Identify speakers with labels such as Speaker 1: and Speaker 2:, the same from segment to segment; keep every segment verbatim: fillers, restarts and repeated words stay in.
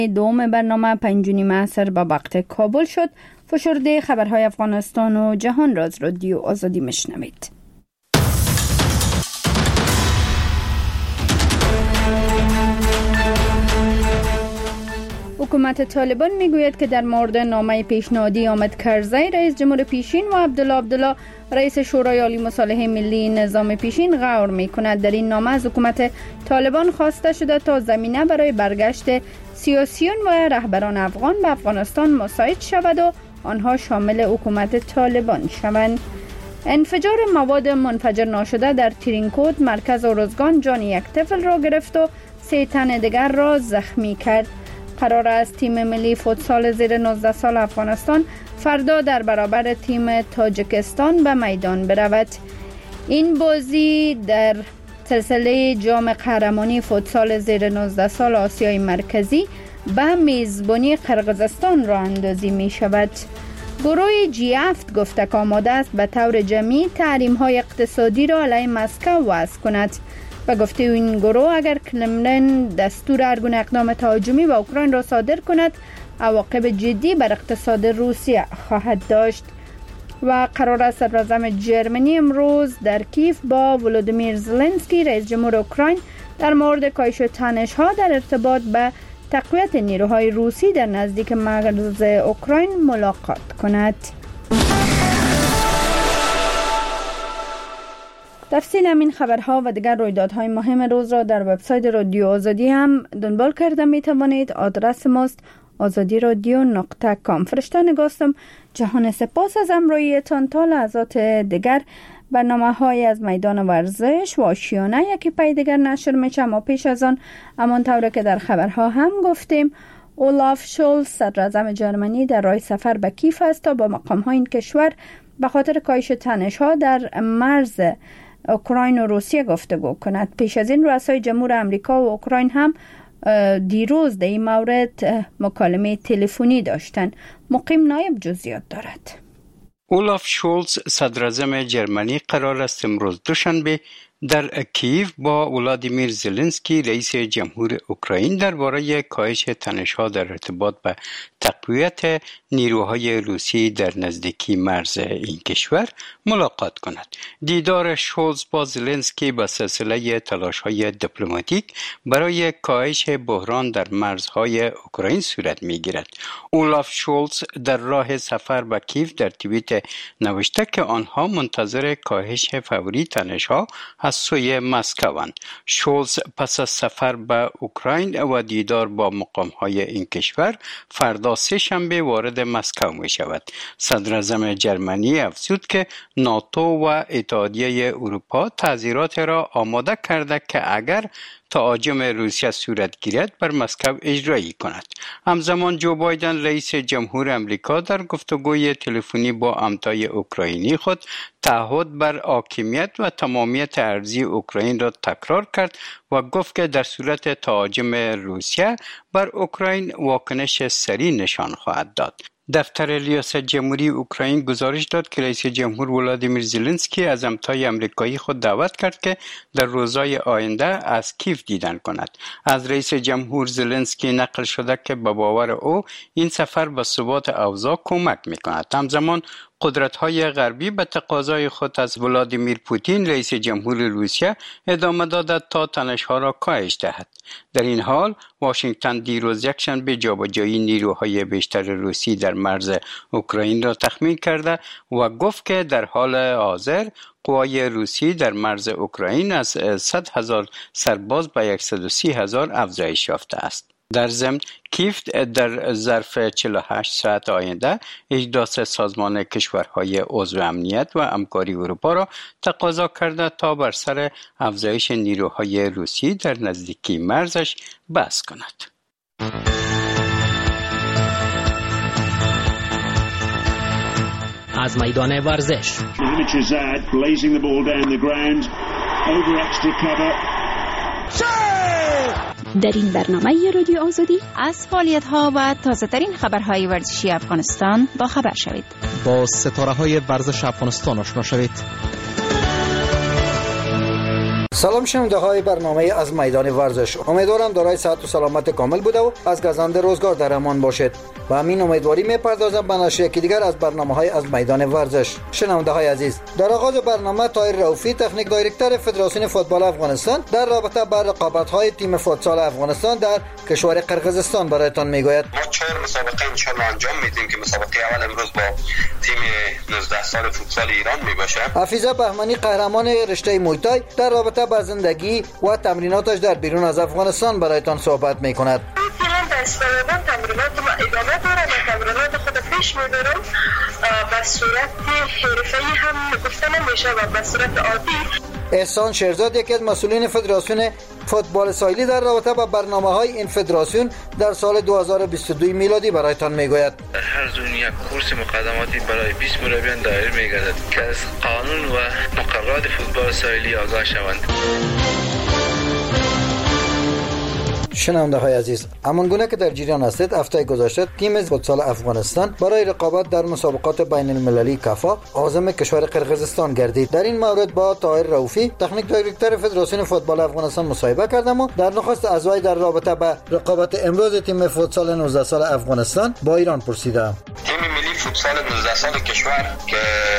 Speaker 1: دوم برنامه پنج و نیم عصر با وقت کابل شد. فشرده خبرهای افغانستان و جهان را از رادیو آزادی میشنوید. حکومت طالبان میگوید که در مورد نامه پیشنهادی حامد کرزی رئیس جمهور پیشین و عبدالله عبدالله رئیس شورای عالی مصالحه ملی نظام پیشین غور میکند. در این نامه از حکومت طالبان خواسته شده تا زمینه برای برگشت سیاسیون و رهبران افغان به افغانستان مساعد شود و آنها شامل حکومت طالبان شوند. انفجار مواد منفجر ناشده در ترینکوت مرکز ارزگان جان یک طفل را گرفت و سه تن دیگر را زخمی کرد. قرار است تیم ملی فوتسال زیر نوزده سال افغانستان فردا در برابر تیم تاجیکستان به میدان برود. این بازی در سلسله جام قهرمانی فوتسال زیر نوزده سال آسیای مرکزی به میزبانی قرقیزستان راه اندازی می شود. گروه جی هفت گفته که آماده است به طور جمعی تحریم های اقتصادی را علیه مسکو وضع کند. و گفته این گروه اگر کرملین دستور هر گونه اقدام تهاجمی به اوکراین را صادر کند عواقب جدی بر اقتصاد روسیه خواهد داشت. و قرار است صدراعظم جرمنی امروز در کیف با ولودیمیر زلنسکی رئیس جمهور اوکراین در مورد کاهش تنش ها در ارتباط به تقویت نیروهای روسی در نزدیک مرز اوکراین ملاقات کند. تفصیل همین خبرها و دیگر رویدادهای مهم روز را در وبسایت رادیو آزادی هم دنبال کرده می توانید. آدرس ماست آزادی رادیو نقطه کام. فرشته نگاستم. جهان سپاس از همراهیتان. تا لحظات دیگر برنامه های از میدان ورزش و آشیانه یکی پی دیگر نشر میشه. اما پیش از آن همان طوری که در خبرها هم گفتیم اولاف شولز صدراعظم جرمنی در راه سفر به کیف است تا با مقام های این کشور به خاطر کاهش تنش ها در مرز اوکراین و روسیه گفتگو کند. پیش از این رؤسای جمهور امریکا و اوکراین هم دیروز در این مورد مکالمه تلفنی داشتند. مقیم نایب جزئیات دارد.
Speaker 2: اولاف شولز صدراعظم جرمنی قرار است امروز دوشنبه در کیف با ولادیمیر زلنسکی رئیس جمهور اوکراین درباره کاهش تنش‌ها در ارتباط به تقویت نیروهای روسی در نزدیکی مرز این کشور ملاقات کند. دیدار شولز با زلنسکی به سلسله تلاش‌های دیپلماتیک برای کاهش بحران در مرزهای اوکراین صورت می‌گیرد. اولاف شولز در راه سفر به کیف در توییت نوشته که آنها منتظر کاهش فوری تنش‌ها از سوی مسکوند. شولز پس از سفر به اوکراین و دیدار با مقام‌های این کشور فردا سه شنبه وارد مسکو می شود. صدراعظم جرمنی افزود که ناتو و اتحادیه اروپا تعزیرات را آماده کرده که اگر تهاجم روسیه صورت گیرد بر مسکو اجرایی کند. همزمان جو بایدن رئیس جمهور امریکا در گفتگوی تلفنی با همتای اوکراینی خود تعهد بر حاکمیت و تمامیت ارضی اوکراین را تکرار کرد و گفت که در صورت تهاجم روسیه بر اوکراین واکنش سریع نشان خواهد داد. دفتر ریاست جمهوری اوکراین گزارش داد که رئیس جمهور ولادیمیر زلنسکی از همتای آمریکایی خود دعوت کرد که در روزهای آینده از کیف دیدن کند. از رئیس جمهور زلنسکی نقل شده که به باور او این سفر به ثبات اوضاع کمک می‌کند. همزمان قدرت‌های غربی به تقاضای خود از ولادیمیر پوتین رئیس جمهور روسیه ادامه دادند تا تنش‌ها را کاهش دهد. در این حال واشنگتن دیروز یکشنبه جابجایی نیروهای بیشتر روسی در مرز اوکراین را تخمین کرده و گفت که در حال حاضر قوای روسی در مرز اوکراین از صد هزار سرباز به صد و سی هزار افزایش یافته است. در ضمن کیف در ظرف چهل و هشت ساعت آینده اجلاس سازمان کشورهای عضو امنیت و همکاری اروپا را تقاضا کرده تا بر سر افزایش نیروهای روسی در نزدیکی مرزش بحث کند.
Speaker 3: از میدان ورزش
Speaker 4: در این برنامه رادیو آزادی از فعالیت‌ها و تازه‌ترین خبرهای ورزشی افغانستان با خبر شوید.
Speaker 3: با ستاره‌های ورزش افغانستان آشنا شوید. سلام شنونده های برنامه از میدان ورزش. امیدوارم دارای صحت و سلامت کامل بوده و از گزنده روزگار در امان باشید. و همین امیدواری میپردازم به نشر یکی دیگر از برنامه های از میدان ورزش. شنونده های عزیز، در آغاز برنامه طاهر رؤوفی تکنیک دایرکتور فدراسیون فوتبال افغانستان در رابطه با رقابت های تیم فوتسال افغانستان در کشور قرقیزستان برایتان میگوید.
Speaker 5: ما چهار مسابقه ان شاء الله انجام میدیم که مسابقه اول امروز با تیم نوزده سال فوتسال ایران میباشه.
Speaker 3: حفیظه بهمنی قهرمان رشته مویتای در رابطه با زندگی و تمریناتش در بیرون از افغانستان برایتان صحبت میکند.
Speaker 6: استفاده تمرینات ما ادامه داره و تمرینات خود پیش میبرم به صورت حرفه‌ای هم گفته نمیشه و به صورت عادی.
Speaker 3: احسان شیرزاد یکی از مسئولین فدراسیون فوتبال ساحلی در رابطه با برنامه‌های این فدراسیون در سال دو هزار و بیست و دو میلادی برایتان میگوید.
Speaker 7: هر زون یک کورس مقدماتی برای بیست مربیان دایر میگردد که از قانون و مقررات فوتبال ساحلی آگاه شوند.
Speaker 3: شنونده های عزیز، همانگونه که در جریان هستید، هفته گذشته تیم فوتسال افغانستان برای رقابت در مسابقات بین المللی کافا عازم کشور قرقیزستان گردید. در این مورد با طاهر رؤوفی تکنیک دایرکتور فدراسیون فوتبال افغانستان مصاحبه کردم و در نخست از وی در رابطه با رقابت امروز تیم فوتسال نوزده سال افغانستان با ایران پرسیدم.
Speaker 5: تیم ملی فوتسال نوزده سال کشور که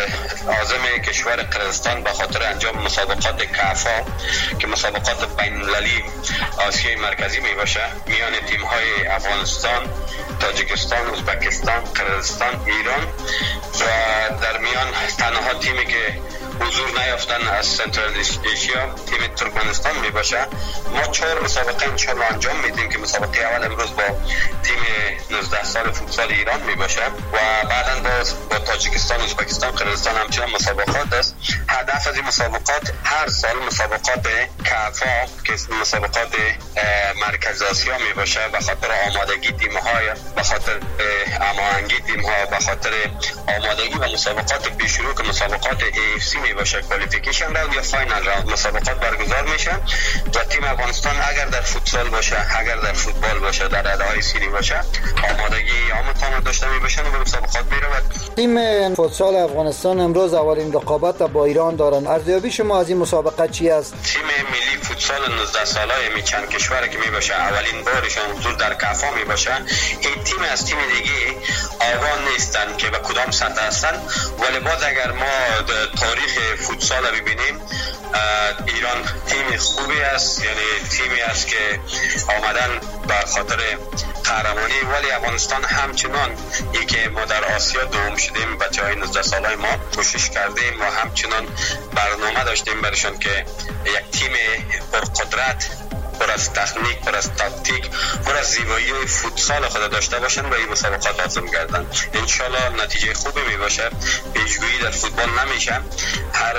Speaker 5: عازم کشور قرقیزستان به خاطر انجام مسابقات کافا که مسابقات بین المللی آسیای مرکزی می باشه، میان تیم های افغانستان، تاجیکستان، ازبکستان، قرقیزستان، ایران و در میان تنها تیمی که حضور نیافتن از سنترال ایشیا تیم ترکمنستان می باشه. ما چهار مسابقه انشاءالله انجام میدیم که مسابقه اول امروز با تیم نوزده سال فوتسال ایران می باشه و بعدا با با تاجیکستان، ازبکستان، قرقیزستان همچنان مسابقات است. هدف از این مسابقات هر سال مسابقات کافا که مسابقات مرکز آسیا می باشه به خاطر آمادگی تیم های، به خاطر هماهنگی تیم ها، به خاطر آمادگی و مسابقات پیش رو که مسابقات ای اف سی می باشه، کوالیفیکیشن راوند یا فاینال راوند مسابقات برگزار میشه و تیم افغانستان اگر در فوتسال باشه، اگر در فوتبال باشه، در ادای سیری باشه، آمادگی عام داشته می باشه و به مسابقات میره.
Speaker 3: تیم فوتسال افغانستان امروز اولین رقابت با ایران دارن. ارزیابی شما از این مسابقه چی است؟
Speaker 5: تیم ملی فوتسال نوزده سالای می چند کشور که می باشه اولین بارشون حضور در کافا می باشه. این تیم از تیم دیگه آگاه نیستن که به کدام سطح هستن، ولی باز اگر ما تاریخ فوتسال ببینیم ایران تیم خوبی است، یعنی تیمی است که آمدن به خاطر قهرمانی، ولی افغانستان همچنان ای که ما در آسیا دوم شدیم، بچهای نوزده سالای ما کوشش کردیم و همچنان برنامه داشتیم برشون که یک تیم پرقدرت، پر از تکنیک، پر از تاکتیک، پر از زیبایی فوتسال خود داشته باشن و این مسابقات عازم گردن. انشالله نتیجه خوبی می باشه. پیشگویی در فوتبال نمیشه، هر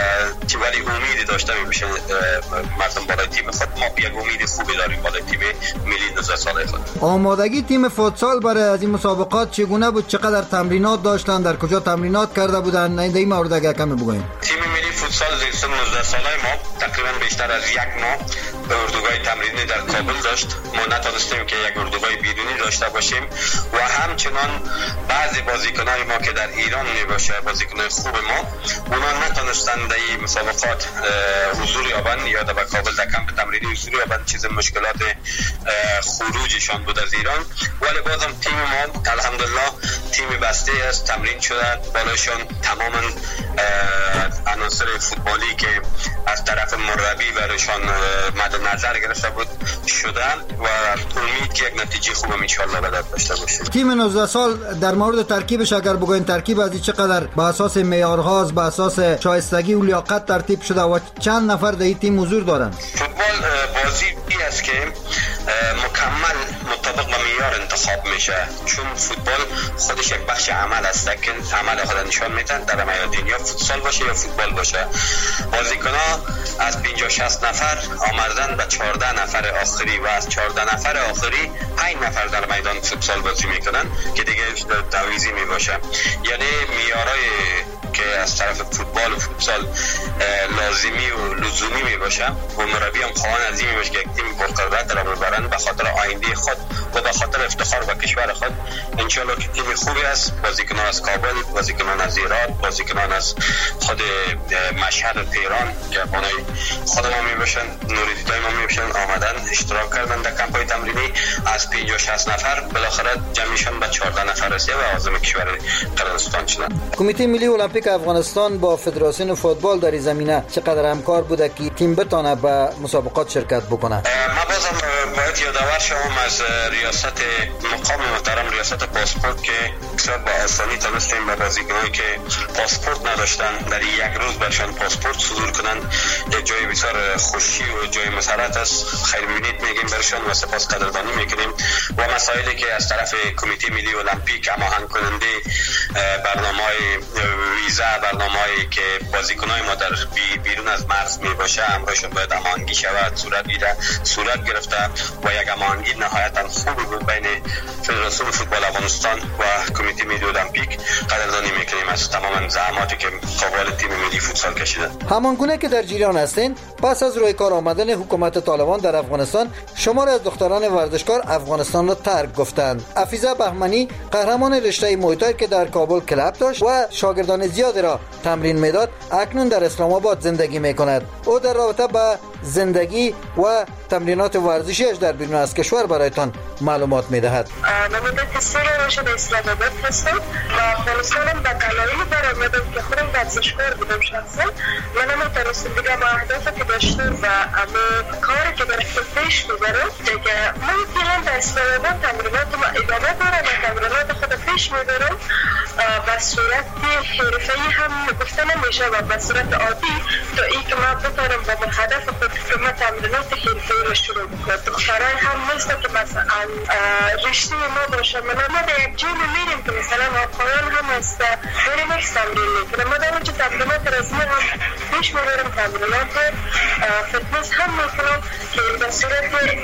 Speaker 5: ولی امیدی داشته می باشه مردم بالای تیم خود. ما یک امید خوبی داریم بالای تیم ملی نوزده ساله خود.
Speaker 3: آمادگی تیم فوتسال برای از این مسابقات چگونه بود؟ چقدر تمرینات داشتن؟ در کجا تمرینات کرده بودن؟ نه این مورد اگه کمی بگوین.
Speaker 5: تیم ملی فوتسال زیر نوزده ساله ما تقریبا بیشتر از یک ماه به اردوگاه تمرینی در کابل داشت. ما نتونستیم که یک اردوگاه بیرونی داشته باشیم و همچنان بعضی بازیکنای ما که در ایران می باشه، بازیکنای خوب ما، اونا نتونستن در این مسابقات حضور یابن یا در کابل در کمپ تمرینی حضور یابن. چیز مشکلات خروجشان بود از ایران، ولی بازم تیم ما الحمدلله تیم بسته است، تمرین شده بالاشون تمام عناصر فوتبالی که از طرف مربی برایشان مد نظر گرفته بود شده و امید که یک نتیجه خوب ان شاء الله بدات داشته باشه.
Speaker 3: تیم نوزده سال در مورد ترکیبش اگر بگوین، ترکیب از چقدر به اساس معیارهاست، به اساس شایستگی و لیاقت ترتیب شده و چند نفر در این تیم حضور دارن؟
Speaker 5: فوتبال بازی است که مکمل مطابق با معیار انتخاب میشه، چون فوتبال خودش یک بخش عمل است که عمل خود نشان میدن در میدان، یا فوتسال باشه یا فوتبال باشه. بازیکن‌ها از پنجاه شصت نفر آمدن به چهارده نفر آخری و از چهارده نفر آخری پنج نفر در میدان فوتسال بازی میکنن که دیگه تعویضی میباشه. یعنی معیارای که از طرف فوتبال و فوتسال لازمی و لزومی میباشه و مربی هم خواهان از این میباشه که یک تیم پرقدرت را ببرن به خاطر آینده خود و و به خاطر افتخار به کشور خود انشالله که تیم خوبی است، بازیکنان از کابل، بازیکنان از ایران، بازیکنان از خود مشهد تهران که افغانای خود ما می باشن، نوریدیدای ما می باشن، آمدن اشتراک کردن در کمپای تمرینی. از پنجاه شصت نفر بالاخره جمعیشون به چهارده نفر رسید و عازم کشور قرقیزستان شدن.
Speaker 3: کمیته ملی المپیک افغانستان با فدراسیون فوتبال در این زمینه چقدر همکار بوده که تیم بتونه به مسابقات شرکت بکنه؟
Speaker 5: ما بازم باید یادآور شوم از ریاست مقام محترم ریاست پاسپورت که بسیار با آسانی تونستیم به بازیکنانی که پاسپورت نداشتن در یک روز برشان پاسپورت صدور کنند. یک جای بسیار خوشی و جای مسرت است. خیر می‌بینید میگیم برشان و سپاس قدردانی میکنیم و مسائلی که از طرف کمیته ملی المپیک هماهنگ کننده برنامه‌های ویزا، برنامه‌ای که بازیکنان ما در بیرون از مرز می باشه همراهشون باید هماهنگی شود صورت گیره صورت گرفته و یک هماهنگی نهایتاً خوبی بود بین فدراسیون فوتبال افغانستان و کمیته ملی المپیک. قدردانی میکنیم از تمام زحماتی که قوال تیم ملی فوتسال کشیدن.
Speaker 3: همانگونه که در جریان هستین، پس از روی کار آمدن حکومت طالبان در افغانستان شماری از دختران ورزشکار افغانستان را ترک گفتند. افیزه بهمنی قهرمان رشته موی که در کابل کلب داشت و شاگردان زیادی را تمرین میداد، اکنون در اسلام آباد زندگی میکند. او در رابطه با زندگی و تمرینات ورزشیش در بیرون از کشور برایتان معلومات میدهد.
Speaker 6: من مدت سه روز در اسلام آباد هستم و افغانستانم به دلایلی برآمدم که خودم ورزشکار بودم شخصا. من هم تونستم دیگه با اهدافی که داشتم و اما کاری که در پیش میبرم دیگه من فعلا در اسلام آباد تمریناتم ادامه دارم و تمرینات خود پیش میبرم به صورت حرفه‌ای هم گفته نمیشه و به صورت عادی تا ای که من بتونم با هدف خود که من تمرینات حرفه‌ای رو شروع بکنم. دخترای هم نیست که مثلا رشته ما باشه. من ما در یک جیم میریم که مثلا آقایان هم هست بریم ایکس تمرین میکنم. ما در اونجا تمرینات رزمی هم پیش میبرم، تمرینات فتنس هم میکنم که به صورت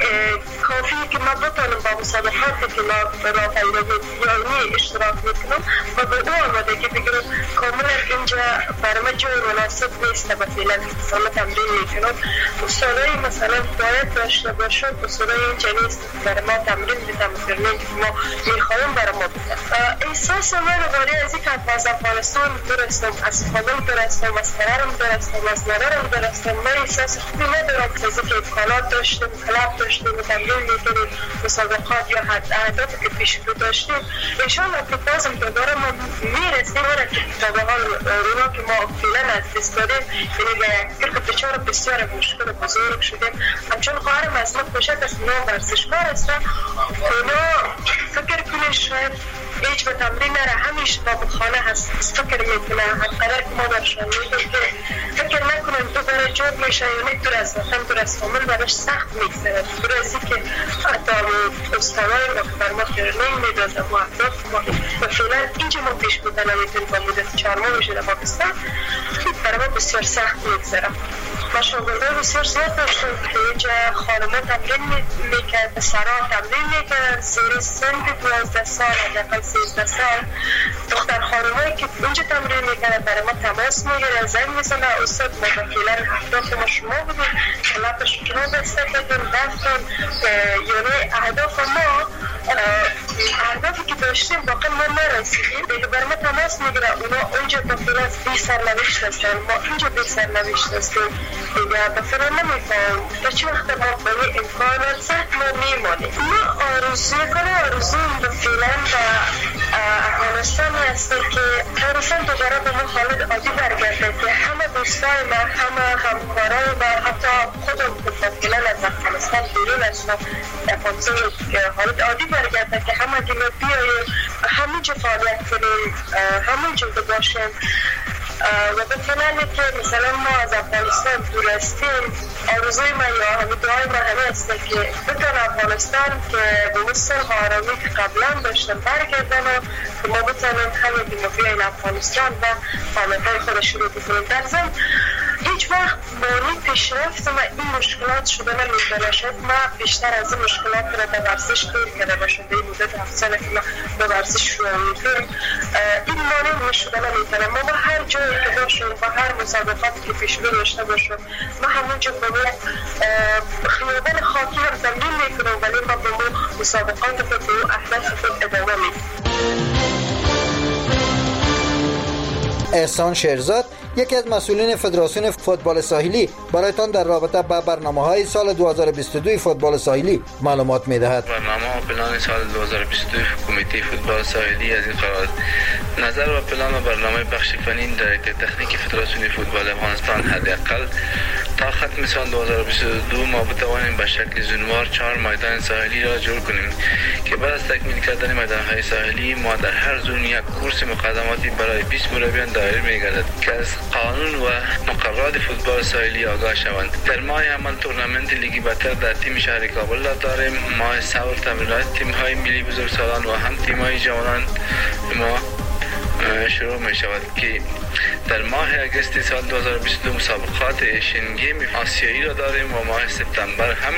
Speaker 6: کافی که ما بتونم با مسابقاتی که ما را فیلمی اشتراک میکنم و به او آمده که بگیرم کاملا اینجا برای جای مناسب نیست و فعلا مثلا تمرین میکنم. اصولای مثلا باید داشته باشم، اصولای اینجا نیست برای ما تمرین بیدم فرمین که ما میخوایم برای ما بیدم. احساس من غالی از این که از افغانستان درستم، از خانم درستم، از قرارم درستم، از نظرم درستم. من احساس خوبی ندارم که از اینکه امکانات داشتیم، کلاب داشتیم و تمرین میکنیم، مسابقات یا اهدافی که پیش رو داشتیم. انشاءالله که بازم دوباره ما میرسیم و که تا به حال رونا که ما فعلا از دست داریم، یعنی به یک بچار بسیار مشکل بزرگ شدیم. همچون خواهرم از ما باشد از نام ورزشکار هستن، اونا فکر کنه شاید هیچ به تمرین نره، همیشه با خانه هست فکر میکنه حقیقت که ما برشان میدیم که فکر نکنم تو برای جوب میشه یا نه دور از وطن دور از فامیل براش سخت میگذره. دور از این که حتی استوای ما که بر ما ترنینگ میدازه و اهداف ما و فعلا اینجا ما پیش بودن نمیتونیم با مدت چهار ماه میشه در پاکستان برای ما بسیار سخت میگذره. ما شاگرده بسیار زیاد داشتیم که اینجا خانمه تمرین میکرد، سرا تمرین میکرد، زیر سن دوازده سال دقیقا سیزده سال دختر خانمهایی که اینجا تمرین میکرد برای ما تماس میگیره، زنگ میزنه استاد ما فعلا اهداف ما شما بودیم کلاب شما بسته بدیم رفتن، یعنی اهداف ما اهدافی که داشتیم باقی ما نرسیدیم دیگه برای ما تماس میگیره. اونا اونجا با فعلا بی سرنوشت هستن، ما اینجا بی سرنوشت هستیم دیگه با فعلا نمیفهم تا چه وقت ما با این امکانات سخت ما میمانیم. ما آرزوی کنه آرزویم به فعلا و افغانستانی هسته که افغانستان دوباره به ما حالت عادی برگرده که همه دوستای ما، همه همکارای ما، حتی خودم که فعلا از افغانستان بیرون هستم افغانستان حالت عادی برگرده که همه دیگه بیاییم همینجا فعالیت کنیم، همینجا باشیم و بکنم که مثلا ما از افغانستان دور هستیم. آرزوی من یا همین دعای من همه هسته که بتون افغانستان که به مثل آرامی که قبلا داشتن برگردن و که ما بتونیم همه دیموفی این افغانستان و فعالیت‌های خود شروع بکنیم. در ضمن هیچ وقت مانی پیشرفت و این مشکلات شده نمیده شد. ما بیشتر از این مشکلات را در ورزش دور کرده باشم به این مدت هفت ساله که ما به ورزش شروع میکنیم این مانع نشده نمیتونه. ما با هر جایی که باشیم با هر مسابقاتی که پیش رو داشته باشیم ما همونجا به ما خیابان خاکی هم تمرین میکنیم ولی ما به ما مسابقات خود به اهداف خود ادامه میدیم.
Speaker 3: احسان شیرزاد یکی از مسئولین فدراسیون فوتبال ساحلی برایتان در رابطه با برنامه‌های سال دو هزار و بیست و دو فوتبال ساحلی معلومات می‌دهد.
Speaker 7: برنامه و پلان سال دو هزار و بیست و دو کمیته فوتبال ساحلی از این قرار نظر و پلان و برنامه بخش فنی دایرکتور تکنیکی فدراسیون فوتبال افغانستان حداقل تا ختم سال دو هزار و بیست و دو ما بتوانیم به شکل زونوار چهار میدان ساحلی را جور کنیم که بعد از تکمیل کردن میدان‌های ساحلی ما در هر زون یک کورس مقدماتی برای بیست مربیان دایر می‌گردد که از قانون و مقررات فوتبال ساحلی آگاه شوند. در ماه عمل تورنمنت لیگ برتر در تیم شهر کابل را داریم. ماه صبر تمرینات تیم‌های ملی بزرگسالان و هم تیم‌های جوانان ما شروع می شود که در ماه اگست سال دو هزار و بیست و دو مسابقات ایشین گیم آسیایی را داریم و ماه سپتامبر هم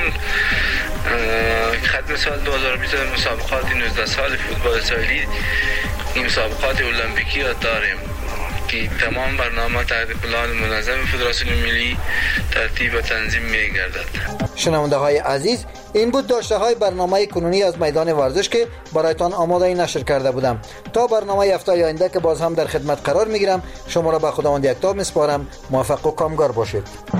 Speaker 7: ختم سال دو هزار و بیست و دو مسابقات نوزده سال فوتبال ساحلی مسابقات المپیکی را داریم که تمام برنامه تحت پلان منظم فدراسیون ملی ترتیب و تنظیم می گردد.
Speaker 3: شنونده های عزیز، این بود داشته های برنامه کنونی از میدان ورزش که برایتان آماده نشر کرده بودم. تا برنامه هفته آینده که باز هم در خدمت قرار می گیرم، شما را به خداوند یکتا می سپارم. موفق و کامگار باشید.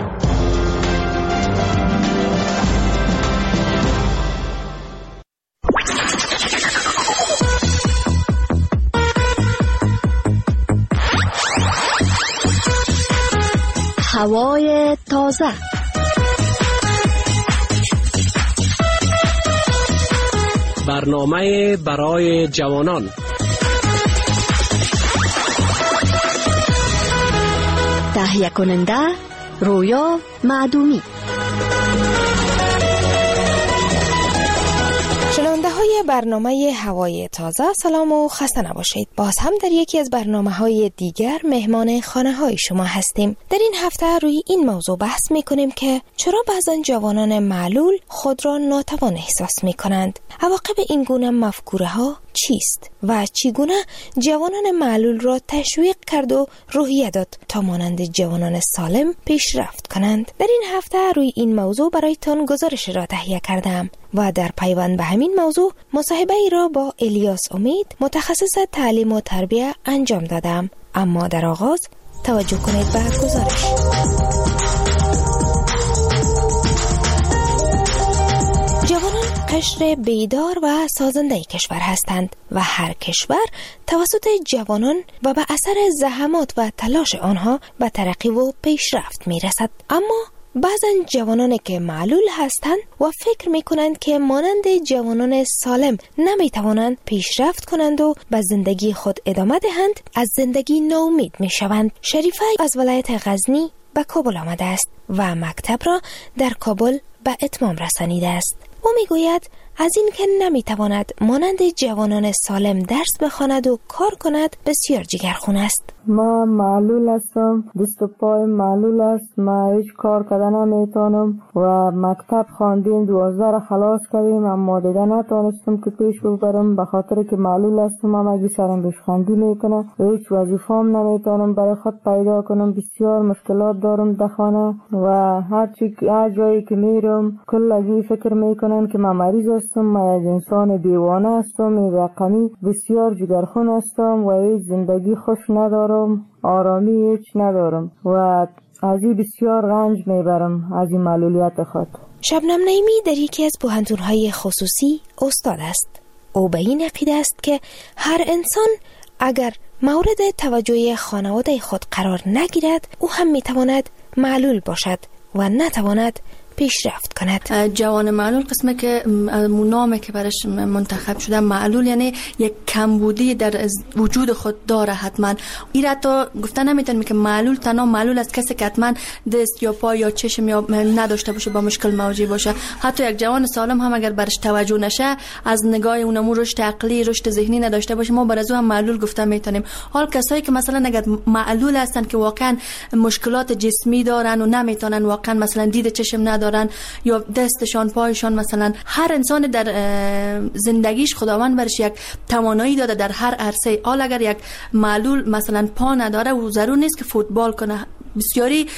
Speaker 8: هوای تازه،
Speaker 9: برنامه برای جوانان،
Speaker 8: تهیه کننده رویا معدومی.
Speaker 10: شنونده های برنامه هوای تازه، سلام و خسته نباشید. باز هم در یکی از برنامه های دیگر مهمان خانه های شما هستیم. در این هفته روی این موضوع بحث می کنیم که چرا بعضا جوانان معلول خود را ناتوان احساس می کنند. عواقب این گونه مفکوره ها چیست و چگونه جوانان معلول را تشویق کرد و روحیه داد تا مانند جوانان سالم پیشرفت کنند. در این هفته روی این موضوع برایتان گزارش را تهیه کردم و در پیوند به همین موضوع مصاحبه ای را با الیاس امید متخصص تعلیم و تربیت انجام دادم. اما در آغاز توجه کنید به گزارش. جوانان قشر بیدار و سازنده کشور هستند و هر کشور توسط جوانان و به اثر زحمات و تلاش آنها به ترقی و پیشرفت می رسد. اما بعضا جوانانی که معلول هستند و فکر می کنند که مانند جوانان سالم نمی توانند پیشرفت کنند و به زندگی خود ادامه دهند، از زندگی ناامید می شوند. شریفه از ولایت غزنی به کابل آمده است و مکتب را در کابل به اتمام رسانیده است. او می گوید از این که نمی تواند مانند جوانان سالم درس بخواند و کار کند بسیار جگرخون است.
Speaker 11: ما معلول هستم، دست و پای معلول است، ما هیچ کار کردن نمیتونم و مکتب خواندیم، دوازده را خلاص کردیم اما دیگه نتونستم که پیش ببرم به خاطر که معلول هستم. هم اگه سرم بهش خواندی میکنه و هیچ وظیفه‌ام نمیتونم برای خود پیدا کنم. بسیار مشکلات دارم در خانه و هر چی هر جایی که میرم کلگی فکر میکنن که من مریض هستم، من یک انسان دیوانه هستم، این رقمی بسیار جگرخون هستم و هیچ زندگی خوش ندارم، آرامی هیچ ندارم و از این بسیار رنج میبرم از این معلولیت خود.
Speaker 10: شبنم نعیمی در یکی از پوهنتون‌های خصوصی استاد است. او به این عقیده است که هر انسان اگر مورد توجه خانواده خود قرار نگیرد او هم میتواند معلول باشد و نتواند پیشرفت کند.
Speaker 12: جوان معلول قسمه که نامی که برش منتخب شده معلول یعنی یک کمبودی در وجود خود داره. حتما این حتی گفتن نمیتونیم که معلول تنها معلول است کسی که حتما دست یا پا یا چشم یا نداشته باشه با مشکل مواجه باشه. حتی یک جوان سالم هم اگر برش توجه نشه از نگاه اونمو رشد عقلی رشد ذهنی نداشته باشه ما بر از او هم معلول گفتن میتونیم. حال کسایی که مثلا اگر معلول هستن که واقعا مشکلات جسمی دارن و نمیتونن واقعا مثلا دید چشم ندارن ندارن یا دستشان پایشان، مثلا هر انسان در زندگیش خداوند برش یک توانایی داده در هر عرصه. حال اگر یک معلول مثلا پا نداره و ضرور نیست که فوتبال کنه، بسیاری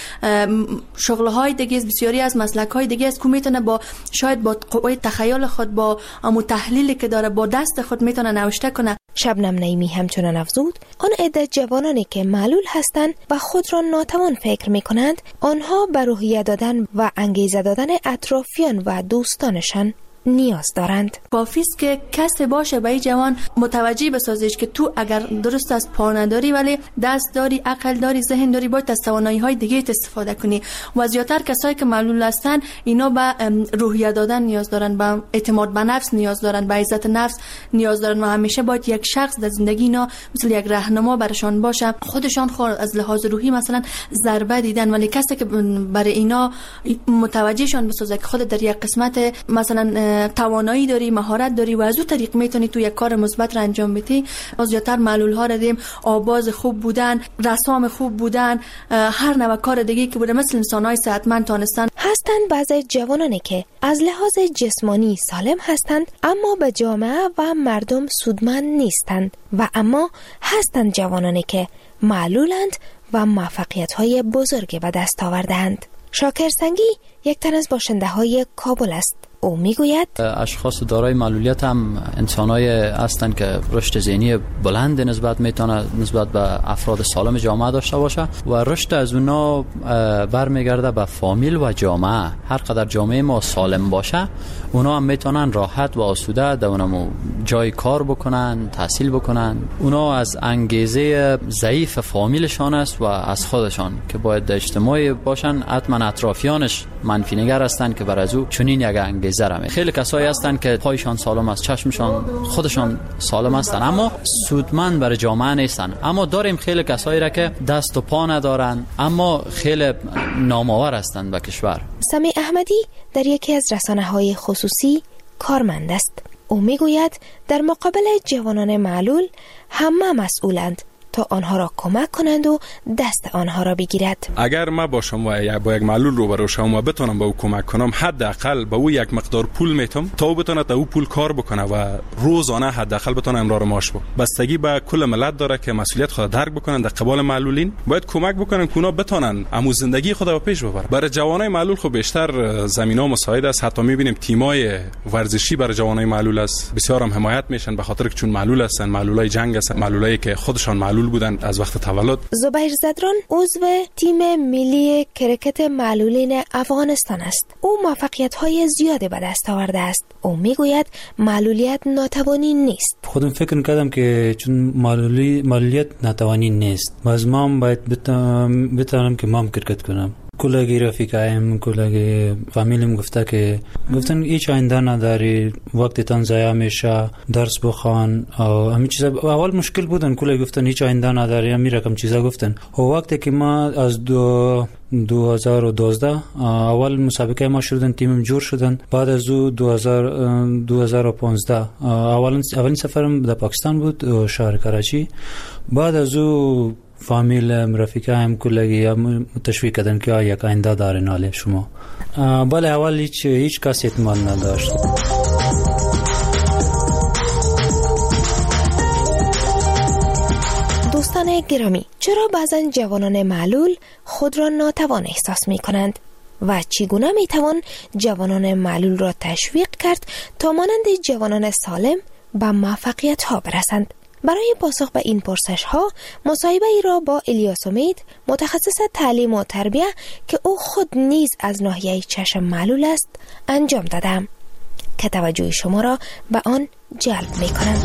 Speaker 12: شغل‌های دیگه، بسیاری از مسلک‌های دیگه است که میتونه با شاید با قوه تخیل خود، با امو تحلیلی که داره، با دست خود میتونه نوشته کنه.
Speaker 10: شبنم نعیمی همچنان افزود آن عده جوانانی که معلول هستند و خود را ناتوان فکر میکنند، آنها به روحیه دادن و انگیزه دادن اطرافیان و دوستانشان نیاز دارند.
Speaker 12: کافی است که کسی باشه به این جوان متوجه بسازیش که تو اگر درست از پا نداری ولی دست داری، عقل داری، ذهن داری، باید از توانایی‌های دیگه استفاده کنی. و زیاتر کسایی که معلول هستن اینا به روحیه دادن نیاز دارن، به اعتماد به نفس نیاز دارن، به عزت نفس نیاز دارن و همیشه باید یک شخص در زندگی اینا مثل یک راهنما برشان باشه. خودشان خود از لحاظ روحی مثلا ضربه دیدن، ولی کسی که برای اینا متوجهشان بسازه که خود در یک قسمت مثلا توانایی داری، مهارت داری و از اون طریق میتونی تو یک کار مثبت را انجام بدی. از زیاتر معلول ها را دیم آواز خوب بودن، رسام خوب بودن، هر نوع کار دیگه که بوده مثل انسان‌های صحتمند تانستن.
Speaker 10: هستند بعضی جوانانی که از لحاظ جسمانی سالم هستند اما به جامعه و مردم سودمند نیستند و اما هستند جوانانی که معلولند و موفقیت‌های بزرگی به دست آوردند. شاکر سنگی یک تن از باشنده های کابل است. او میگوید
Speaker 13: اشخاص دارای معلولیت هم انسانای هستند که رشد ذهنی بلند نسبت میتونه نسبت به افراد سالم جامعه داشته باشه و رشد از اونا برمیگرده به فامیل و جامعه. هر قدر جامعه ما سالم باشه اونا هم میتونن راحت و آسوده در اونم جای کار بکنن، تحصیل بکنن. اونا از انگیزه ضعیف فامیلشان است و از خودشان که باید اجتماعی باشن. حتما اطرافیانش منفی نگر هستند که بر از او چنین یک انگیزه را می. خیلی کسایی هستند که پایشان سالم است، چشمشان خودشان سالم هستند اما سودمند برای جامعه نیستند. اما داریم خیلی کسایی را که دست و پا ندارند اما خیلی نامآور هستند به کشور.
Speaker 10: سمی احمدی در یکی از رسانه‌های خصوصی کارمند است. او میگوید در مقابل جوانان معلول همه مسئولند تا آنها را کمک کنند و دست آنها را بگیرد.
Speaker 14: اگر ما باشم و با یک معلول روبرو شوم و بتونم به او کمک کنم، حداقل به او یک مقدار پول میتم تا او بتونه تا او پول کار بکنه و روزانه حداقل بتونه امرار معاش بده. بستگی به کل ملت داره که مسئولیت خود درک بکنن. در قبال معلولین باید کمک بکنن که اونا بتونن امو زندگی خود رو پیش ببرن. برای جوانای معلول خب بیشتر زمینا مساعد است. حتی میبینیم تیمای ورزشی برای جوانای معلول است، بسیار هم حمایت میشن به خاطر که چون معلول هستن، معلولای جنگ هستن، معلولایی که خودشان معلول بودن از وقت تولد.
Speaker 10: زبیر زدران عضو تیم ملی کرکت معلولین افغانستان است. او موفقیت‌های زیادی به دست آورده است. او میگوید معلولیت ناتوانی نیست.
Speaker 15: خودم فکر می‌کردم که چون معلولی معلولیت ناتوانی نیست، باز ما باید بتونم بتونم که ما کرکت کنم. کلاگی رفیقایم، کلاگی فامیلیم گفته که گفتن هیچ آینده نداری، وقتتان ضایع میشه، درس بخوان و همین چیزا. اول مشکل بودن، کلاگی گفتن هیچ آینده نداری، همین رقم چیزا گفتن. و وقتی که ما از دو دو هزار و دوازده اول مسابقه ما شدن، تیمم جور شدن. بعد از او دو هزار و پانزده اولین اولین سفرم در پاکستان بود، شهر کراچی. بعد از او فامیل رفیقایم کلگی تشویق کردن که یک آینده داره ناله شما. بله اول هیچ هیچ کس اعتماد نداشت.
Speaker 10: دوستان گرامی، چرا بعضن جوانان معلول خود را ناتوان احساس می کنند و چگونه می توان جوانان معلول را تشویق کرد تا مانند جوانان سالم به موفقیت ها برسند؟ برای پاسخ به این پرسش ها مصاحبه ای را با الیاس امید، متخصص تعلیم و تربیه که او خود نیز از ناحیه چشم معلول است، انجام دادم که توجه شما را به آن جلب می کنم.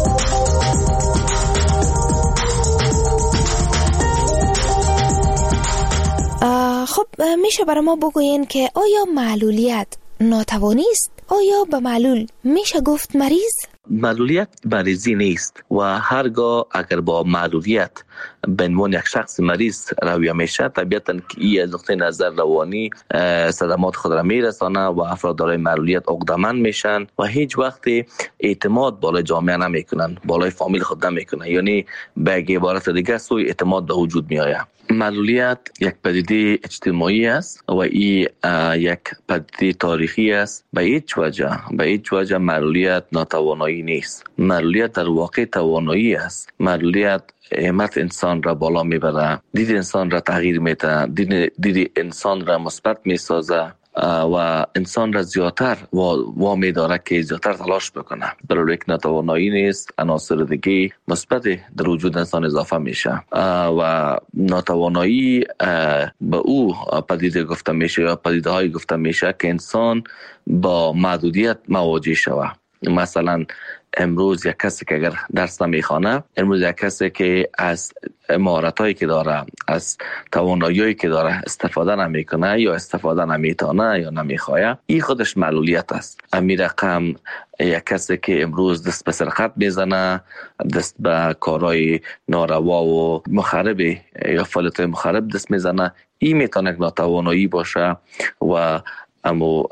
Speaker 10: خب میشه برای ما بگوین که آیا معلولیت ناتوانی است؟ آیا به معلول میشه گفت مریض؟
Speaker 16: معلولیت مریضی نیست و هرگاه اگر با معلولیت به عنوان یک شخص مریض رویه میشه، طبیعتا که این از نقطه نظر روانی صدمات خود را میرسانه و افراد دارای معلولیت عقده‌مند میشن و هیچ وقت اعتماد بالای جامعه نمیکنن، بالای فامیل خود نمیکنن، یعنی به عبارت دیگه سوء اعتماد به وجود میآید. معلولیت یک پدیده اجتماعی است و این یک پدیده تاریخی است. به هیچ وجه به هیچ وجه معلولیت ناتوانایی نیست. معلولیت در واقع توانایی است. معلولیت همت انسان را بالا میبره، دید انسان را تغییر میده، دید, دید انسان را مثبت میسازه و انسان را زیادتر وامی داره که زیادتر تلاش بکنه. برای یک ناتوانایی نیست، عناصر دیگه مثبت در وجود انسان اضافه میشه و ناتوانایی به او پدیده گفته میشه یا پدیده های گفته میشه که انسان با محدودیت مواجه شوه. مثلا امروز یک کسی که اگر درس نمیخوانه، امروز یک کسی که از مهارتایی که داره، از توانایی‌هایی که داره استفاده نمیکنه یا استفاده نمیتونه یا نمیخواه، این خودش معلولیت است. امی رقم یک کسی که امروز دست به سرقت میزنه، دست به کارهای ناروا و مخرب یا فعالیت‌های مخرب دست میزنه، این میتونه یک ناتوانایی باشه و اما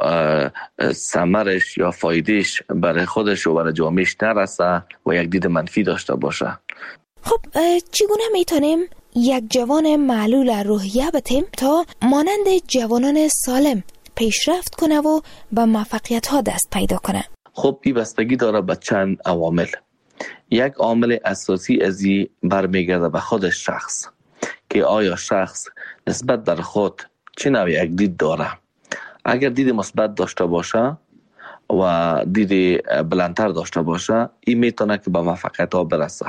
Speaker 16: ثمرش یا فایدهش برای خودش و برای جامعهش نرسه و یک دید منفی داشته باشه.
Speaker 10: خب چگونه میتونیم یک جوان معلول روحیه بتیم تا مانند جوانان سالم پیشرفت کنه و به موفقیت ها دست پیدا کنه؟
Speaker 16: خب این بستگی داره به چند عوامل. یک عامل اساسی از این برمیگرده به خود شخص که آیا شخص نسبت در خود چه نوع یک دید داره. اگر دید مثبت داشته باشه و دید بلندتر داشته باشه، این میتونه که به موفقیت ها برسه.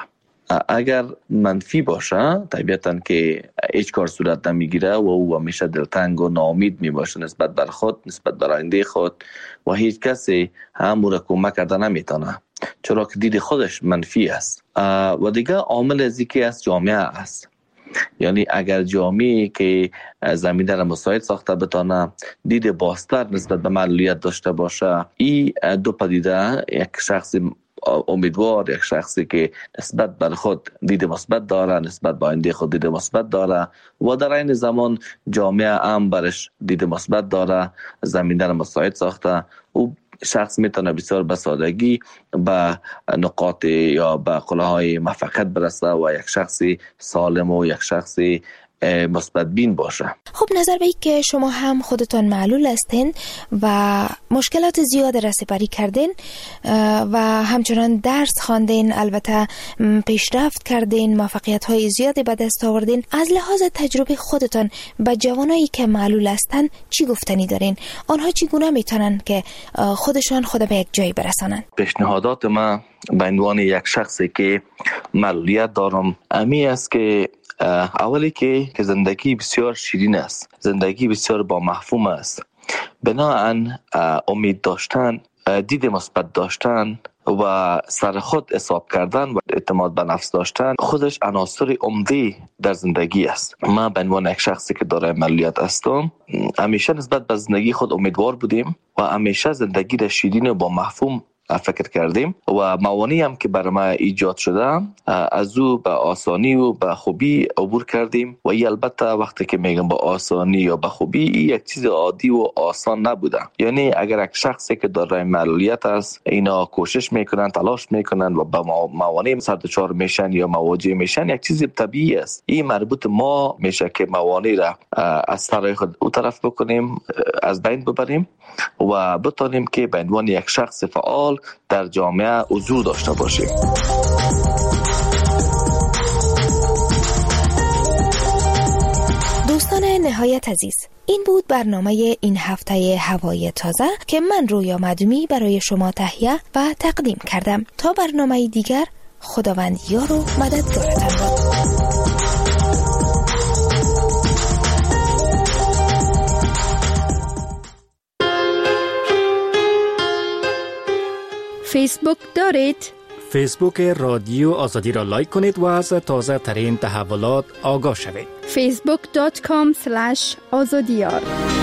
Speaker 16: اگر منفی باشه، طبیعتا که هیچ کار صورت نمیگیره و او همیشه دلتنگ و ناامید میباشه نسبت بر خود، نسبت بر آینده خود و هیچ کسی هم او را کمک کرده نمیتونه، چرا که دید خودش منفی است. و دیگه عامل ازی که از جامعه است، یعنی اگر جامعه که زمینه را مساعد ساخته بتانه دید بازتر نسبت به معلولیت داشته باشه، این دو پدیده، یک شخص امیدوار، یک شخصی که نسبت بر خود دید مثبت داره، نسبت به آینده خود دید مثبت داره و در این زمان جامعه هم برش دید مثبت داره، زمینه را مساعد ساخته، او شخص میتونه بسیار به سادگی به نقاط یا به قله‌های موفقیت برسه و یک شخصی سالم و یک شخصی مثبت بین باشه.
Speaker 10: خب نظر به این که شما هم خودتان معلول هستین و مشکلات زیاد را سپری کردین و همچنان درس خواندین، البته پیشرفت کردین، موفقیت های زیادی به دست آوردین، از لحاظ تجربه خودتان به جوانایی که معلول هستن چی گفتنی دارین؟ آنها چگونه میتونن که خودشان خود به یک جایی برسانن؟
Speaker 16: پیشنهادات من به عنوان یک شخصی که معلولیت دارم امی است که اولی که زندگی بسیار شیرین است، زندگی بسیار با مفهوم است. بناهن امید داشتن، دید مثبت داشتن و سر خود حساب کردن و اعتماد به نفس داشتن خودش عناصر عمده در زندگی است. من به عنوان یک شخصی که دارای معلولیت هستم، همیشه نسبت به زندگی خود امیدوار بودیم و همیشه زندگی را شیرین و با مفهوم فکر کردیم و موانعی هم که برای ما ایجاد شده از او به آسانی و به خوبی عبور کردیم و ای البته وقتی که میگم با آسانی یا به خوبی، ای یک چیز عادی و آسان نبوده. یعنی اگر یک شخصی که دارای معلولیت است اینا کوشش میکنن، تلاش میکنن و به موانع سر دچار میشن یا مواجه میشن، یک چیز طبیعی است. این مربوط ما میشه که موانع را از سر خود او طرف بکنیم، از بین ببریم و بتونیم که به عنوان یک شخص فعال در جامعه حضور داشته باشیم.
Speaker 10: دوستان نهایت عزیز، این بود برنامه این هفته هوای تازه که من رویا معدومی برای شما تهیه و تقدیم کردم. تا برنامه دیگر، خداوند یار و مددگارتان باد.
Speaker 1: فیسبوک دارید؟
Speaker 9: فیسبوک رادیو آزادی را لایک کنید و از تازه ترین تحولات آگاه شوید.
Speaker 1: فیسبوک دات کام اسلش آزادیار